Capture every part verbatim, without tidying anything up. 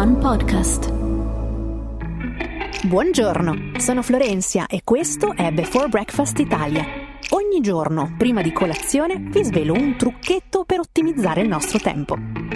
One Podcast. Buongiorno, sono Florenzia e questo è Before Breakfast Italia. Ogni giorno, prima di colazione, vi svelo un trucchetto per ottimizzare il nostro tempo.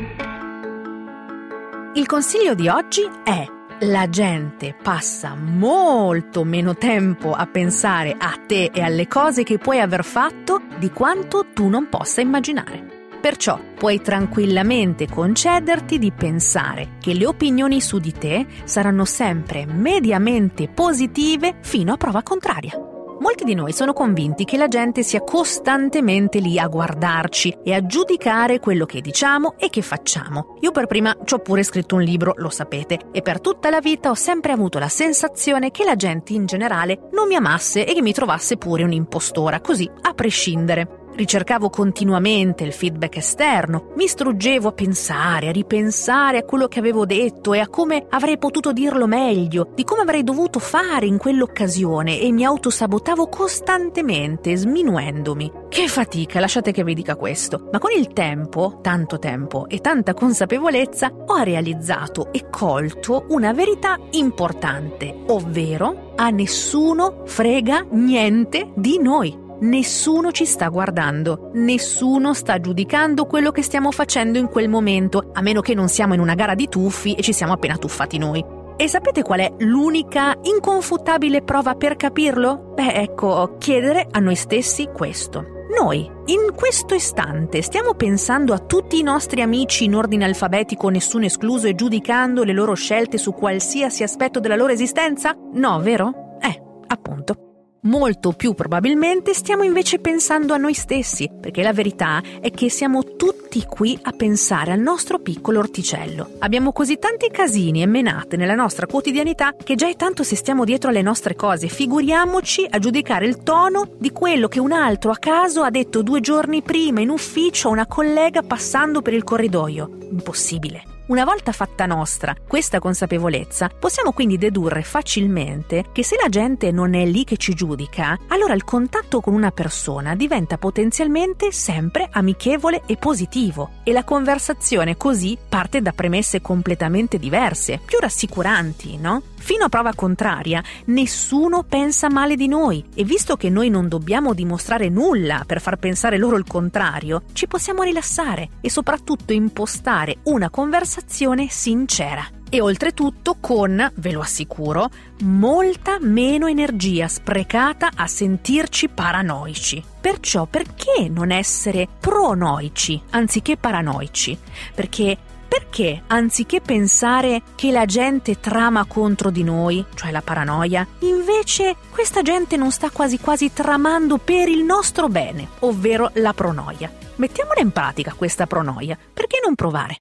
Il consiglio di oggi è: la gente passa molto meno tempo a pensare a te e alle cose che puoi aver fatto di quanto tu non possa immaginare. Perciò puoi tranquillamente concederti di pensare che le opinioni su di te saranno sempre mediamente positive fino a prova contraria. Molti di noi sono convinti che la gente sia costantemente lì a guardarci e a giudicare quello che diciamo e che facciamo. Io per prima ci ho pure scritto un libro, lo sapete, e per tutta la vita ho sempre avuto la sensazione che la gente in generale non mi amasse e che mi trovasse pure un'impostora, così a prescindere. Ricercavo continuamente il feedback esterno, mi struggevo a pensare, a ripensare a quello che avevo detto e a come avrei potuto dirlo meglio, di come avrei dovuto fare in quell'occasione e mi autosabotavo costantemente, sminuendomi. Che fatica, lasciate che vi dica questo. Ma con il tempo, tanto tempo e tanta consapevolezza, ho realizzato e colto una verità importante, ovvero a nessuno frega niente di noi. Nessuno ci sta guardando, nessuno sta giudicando quello che stiamo facendo in quel momento, a meno che non siamo in una gara di tuffi e ci siamo appena tuffati noi. E sapete qual è l'unica inconfutabile prova per capirlo? Beh, ecco, chiedere a noi stessi questo. Noi, in questo istante, stiamo pensando a tutti i nostri amici in ordine alfabetico, nessuno escluso, e giudicando le loro scelte su qualsiasi aspetto della loro esistenza? No, vero? Eh, appunto. Molto più probabilmente stiamo invece pensando a noi stessi, perché la verità è che siamo tutti qui a pensare al nostro piccolo orticello. Abbiamo così tanti casini e menate nella nostra quotidianità che già è tanto se stiamo dietro alle nostre cose. Figuriamoci a giudicare il tono di quello che un altro a caso ha detto due giorni prima in ufficio a una collega passando per il corridoio. Impossibile. Una volta fatta nostra questa consapevolezza, possiamo quindi dedurre facilmente che se la gente non è lì che ci giudica, allora il contatto con una persona diventa potenzialmente sempre amichevole e positivo e la conversazione così parte da premesse completamente diverse, più rassicuranti, no? Fino a prova contraria, nessuno pensa male di noi e visto che noi non dobbiamo dimostrare nulla per far pensare loro il contrario, ci possiamo rilassare e soprattutto impostare una conversazione sincera. E oltretutto con, ve lo assicuro, molta meno energia sprecata a sentirci paranoici. Perciò perché non essere pronoici anziché paranoici? Perché Perché, anziché pensare che la gente trama contro di noi, cioè la paranoia, invece questa gente non sta quasi quasi tramando per il nostro bene, ovvero la pronoia? Mettiamola in pratica questa pronoia, perché non provare?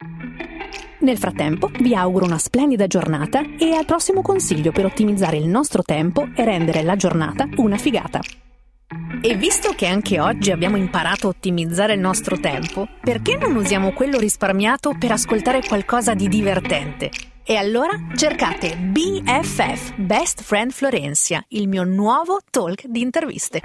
Nel frattempo, vi auguro una splendida giornata e al prossimo consiglio per ottimizzare il nostro tempo e rendere la giornata una figata. E visto che anche oggi abbiamo imparato a ottimizzare il nostro tempo, perché non usiamo quello risparmiato per ascoltare qualcosa di divertente? E allora cercate B F F, Best Friend Florenzia, il mio nuovo talk di interviste.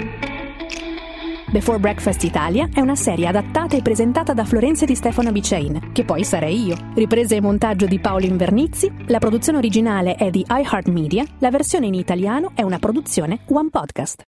Before Breakfast Italia è una serie adattata e presentata da Florenzia Di Stefano Bicain, che poi sarei io. Riprese e montaggio di Paolo Invernizzi, la produzione originale è di iHeartMedia, la versione in italiano è una produzione One Podcast.